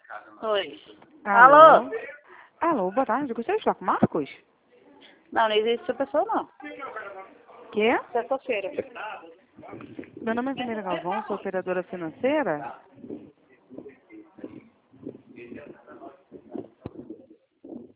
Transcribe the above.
Oi. Alô? Alô, boa tarde. Gostaria de falar com o Marcos? Não existe essa pessoa, não. Quê? Sexta-feira. Meu nome é Camila Galvão, sou operadora financeira.